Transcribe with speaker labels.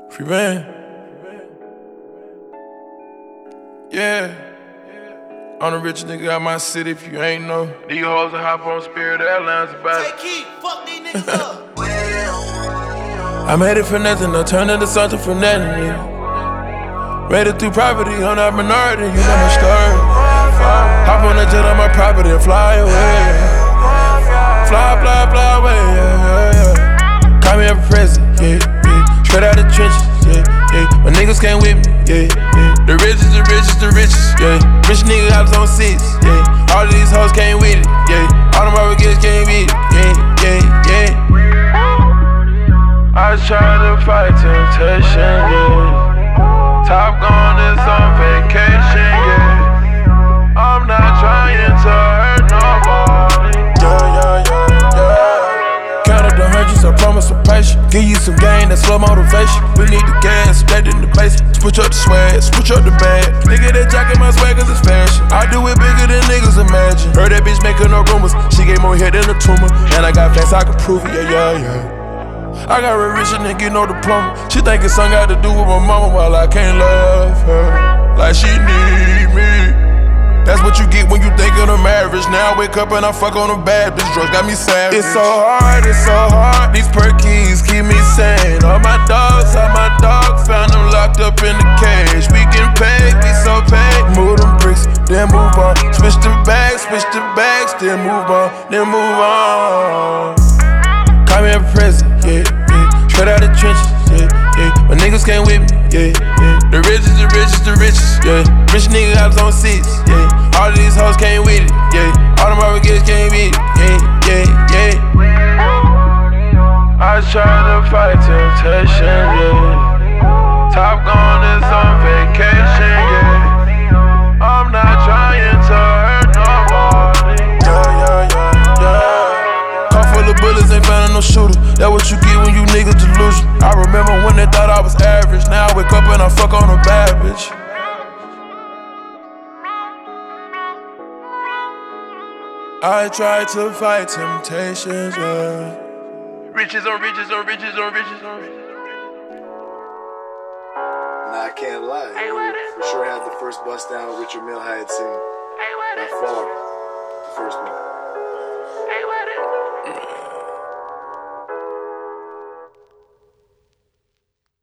Speaker 1: Free man. Yeah. I'm the richest nigga out my city if you ain't know. These hoes will hop on Spirit Airlines about it.
Speaker 2: Take heat, fuck these niggas up.
Speaker 1: I made it for nothing, I turned into something for nothing, yeah. Made it through poverty, I'm not minority, you know my story. Hop on the jet on my property and fly away. Fly, fly, fly away, yeah, yeah, yeah. Call me a president, yeah, yeah. Straight out the trenches, yeah, yeah. My niggas came with me, yeah, yeah. The richest, the richest, the richest, yeah. Rich nigga, I was on six, yeah. All of these hoes came with it, yeah. All them other kids came with it, yeah, yeah, yeah. I try to fight temptation, yeah. Top Gun is on vacation, yeah. I'm not trying to hurt nobody. Yeah, yeah, yeah, yeah. Count up the hundreds, I promise some patience. Give you some game, that's slow motivation. We need the gas, that in the basement. Switch up the swag, switch up the bag. Nigga, that jacket my swag cause it's fashion. I do it bigger than niggas imagine. Heard that bitch making no rumors. She gave more head than a tumor. And I got facts, I can prove it, yeah, yeah, yeah. I got a rich nigga, no diploma. She think it's something got to do with my mama while I can't love her like she need me. That's what you get when you think of the marriage. Now I wake up and I fuck on a bad bitch. Drugs got me savage. It's so hard, it's so hard. These perkies keep me sane. All my dogs, found them locked up in the cage. We getting paid, we so paid. Move them bricks, then move on. Switch the bags, then move on, then move on. Call me a president, yeah, yeah. Straight out the trenches, yeah, yeah. My niggas came with me, yeah, yeah. The richest, the richest, the richest, yeah. Rich nigga, I was on six, yeah. All of these hoes came with it, yeah. All them other kids came with it, yeah, yeah, yeah. I try to fight temptation, yeah. Top Gun is on vacation, yeah. I'm not trying to hurt nobody. Yeah, yeah, yeah, yeah. Car full of bullets, ain't finding no shooter. That's what you get when you niggas delusion. I remember when they thought I was average. Now I wake up and I fuck on a bad bitch. I try to fight temptations, yeah. Riches on riches on riches on riches on riches.
Speaker 3: Nah, I can't lie. You for sure had the first bust down Richard Mille had seen. By far, the first one.